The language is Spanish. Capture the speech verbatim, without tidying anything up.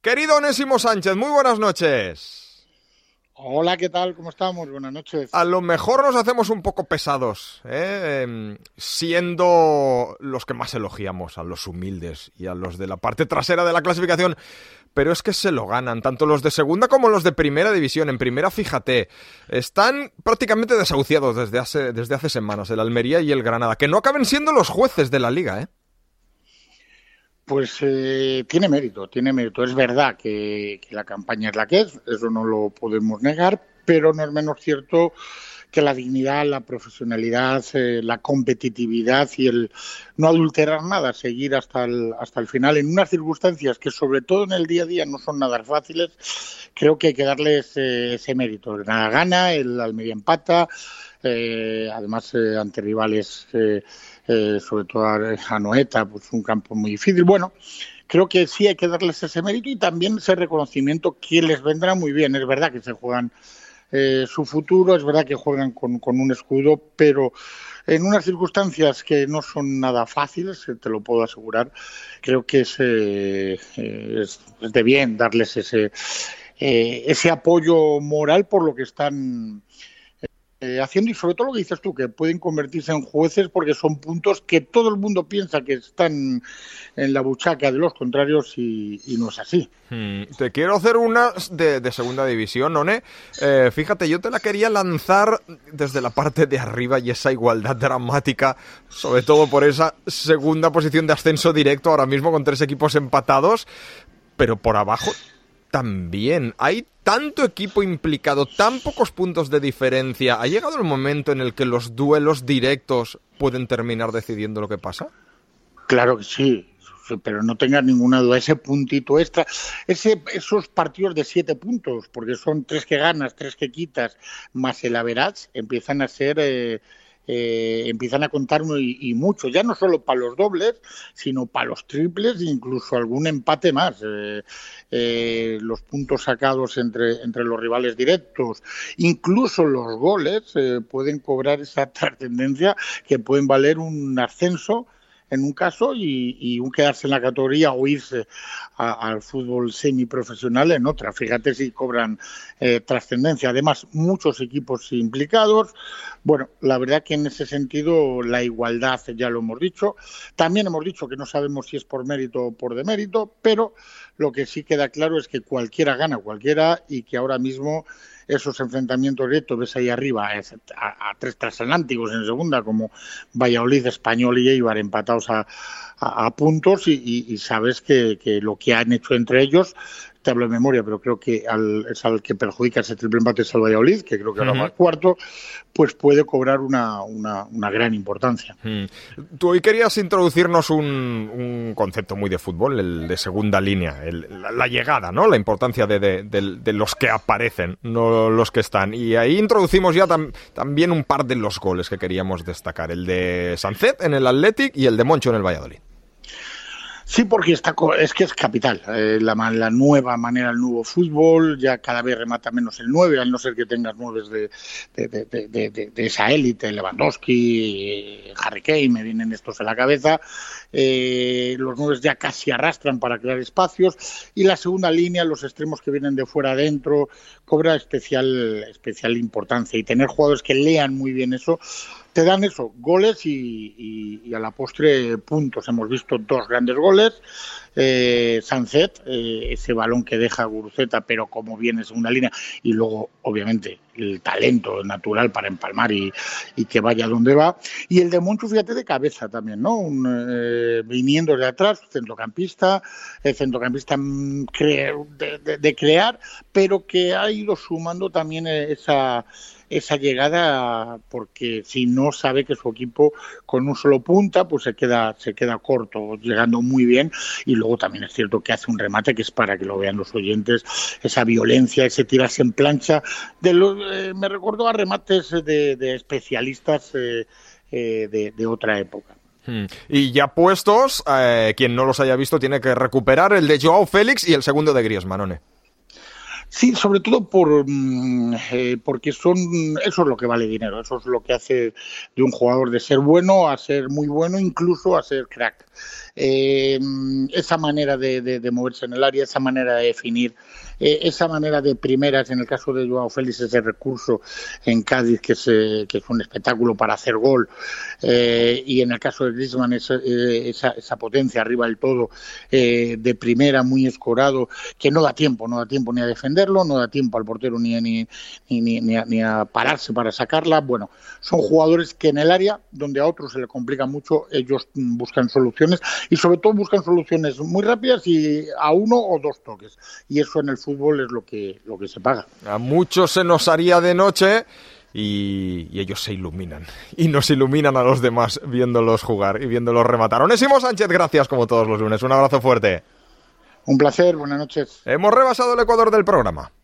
Querido Onésimo Sánchez, muy buenas noches. Hola, ¿qué tal? ¿Cómo estamos? Buenas noches. A lo mejor nos hacemos un poco pesados, ¿eh? Eh, siendo los que más elogiamos, a los humildes y a los de la parte trasera de la clasificación, pero es que se lo ganan, tanto los de segunda como los de primera división. En primera, fíjate, están prácticamente desahuciados desde hace, desde hace semanas, el Almería y el Granada, que no acaben siendo los jueces de la liga, ¿eh? Pues eh, tiene mérito, tiene mérito. Es verdad que, que la campaña es la que es, eso no lo podemos negar, pero no es menos cierto que la dignidad, la profesionalidad, eh, la competitividad y el no adulterar nada, seguir hasta el, hasta el final en unas circunstancias que sobre todo en el día a día no son nada fáciles, creo que hay que darles eh, ese mérito. El Granada gana, el Almería empata, eh, además eh, ante rivales... Eh, Eh, sobre todo a Noeta, pues un campo muy difícil. Bueno, creo que sí hay que darles ese mérito y también ese reconocimiento que les vendrá muy bien. Es verdad que se juegan eh, su futuro, es verdad que juegan con, con un escudo, pero en unas circunstancias que no son nada fáciles, te lo puedo asegurar, creo que es, eh, es, es de bien darles ese, eh, ese apoyo moral por lo que están Eh, haciendo, y sobre todo lo que dices tú, que pueden convertirse en jueces porque son puntos que todo el mundo piensa que están en la buchaca de los contrarios y, y no es así. Hmm, te quiero hacer una de, de segunda división, One. Eh, fíjate, yo te la quería lanzar desde la parte de arriba y esa igualdad dramática, sobre todo por esa segunda posición de ascenso directo ahora mismo con tres equipos empatados, pero por abajo también hay tanto equipo implicado, tan pocos puntos de diferencia. ¿Ha llegado el momento en el que los duelos directos pueden terminar decidiendo lo que pasa? Claro que sí, pero no tengas ninguna duda, ese puntito extra, ese, esos partidos de siete puntos, porque son tres que ganas, tres que quitas, más el average, empiezan a ser... Eh, Eh, empiezan a contar muy, y mucho, ya no solo para los dobles, sino para los triples, incluso algún empate más. Eh, eh, los puntos sacados entre, entre los rivales directos, incluso los goles, eh, pueden cobrar esa trascendencia que pueden valer un ascenso en un caso y, y un quedarse en la categoría o irse a, al fútbol semiprofesional en otra. Fíjate si cobran eh, trascendencia. Además, muchos equipos implicados. Bueno, la verdad que en ese sentido la igualdad ya lo hemos dicho. También hemos dicho que no sabemos si es por mérito o por demérito, pero lo que sí queda claro es que cualquiera gana cualquiera y que ahora mismo esos enfrentamientos directos, ves ahí arriba a, a, a tres transatlánticos en segunda, como Valladolid, Español y Eibar empatados a, a, a puntos y, y, y sabes que, que lo que han hecho entre ellos, te hablo de memoria, pero creo que al, es al que perjudica ese triple empate es al Valladolid, que creo que ahora uh-huh. va al cuarto, pues puede cobrar una, una, una gran importancia. Hmm. Tú hoy querías introducirnos un, un concepto muy de fútbol, el de segunda línea, el, la, la llegada, ¿no? La importancia de, de, de, de los que aparecen, no los que están. Y ahí introducimos ya tam, también un par de los goles que queríamos destacar, el de Sancet en el Athletic y el de Moncho en el Valladolid. Sí, porque está, es que es capital. Eh, la, la nueva manera, el nuevo fútbol, ya cada vez remata menos el nueve, al no ser que tengas nueves de, de, de, de, de, de esa élite, Lewandowski, Harry Kane, me vienen estos a la cabeza. Eh, los nueves ya casi arrastran para crear espacios y la segunda línea, los extremos que vienen de fuera adentro, cobra especial, especial importancia y tener jugadores que lean muy bien eso, te dan eso, goles y, y, y a la postre puntos. Hemos visto dos grandes goles, eh, Sancet, eh, ese balón que deja Guruceta, pero como viene en segunda línea, y luego, obviamente, el talento natural para empalmar y, y que vaya donde va. Y el de Moncho, fíjate, de cabeza también, ¿no? Un, eh, viniendo de atrás, centrocampista, el centrocampista cre- de, de, de crear, pero que ha ido sumando también esa... esa llegada, porque si no sabe que su equipo con un solo punta pues se queda se queda corto, llegando muy bien, y luego también es cierto que hace un remate que es para que lo vean los oyentes, esa violencia, ese tirarse en plancha, de los, eh, me recordó a remates de, de especialistas eh, eh, de, de otra época. Hmm. Y ya puestos, eh, quien no los haya visto tiene que recuperar el de Joao Félix y el segundo de Griezmann, ¿no? Sí, sobre todo por eh, porque son eso es lo que vale dinero, eso es lo que hace de un jugador de ser bueno a ser muy bueno, incluso a ser crack. Eh, esa manera de, de, de moverse en el área, esa manera de definir, eh, esa manera de primeras, en el caso de Joao Félix, ese recurso en Cádiz que es, eh, que es un espectáculo para hacer gol, eh, y en el caso de Griezmann esa, esa, esa potencia arriba del todo, eh, de primera, muy escorado, que no da tiempo, no da tiempo ni a defenderlo, no da tiempo al portero ni, ni, ni, ni, a, ni a pararse para sacarla. Bueno, son jugadores que en el área, donde a otros se le complica mucho, ellos buscan soluciones y sobre todo buscan soluciones muy rápidas y a uno o dos toques. Y eso en el fútbol es lo que, lo que se paga. A muchos se nos haría de noche y, y ellos se iluminan. Y nos iluminan a los demás viéndolos jugar y viéndolos rematar. Onésimo Sánchez, gracias como todos los lunes. Un abrazo fuerte. Un placer, buenas noches. Hemos rebasado el ecuador del programa.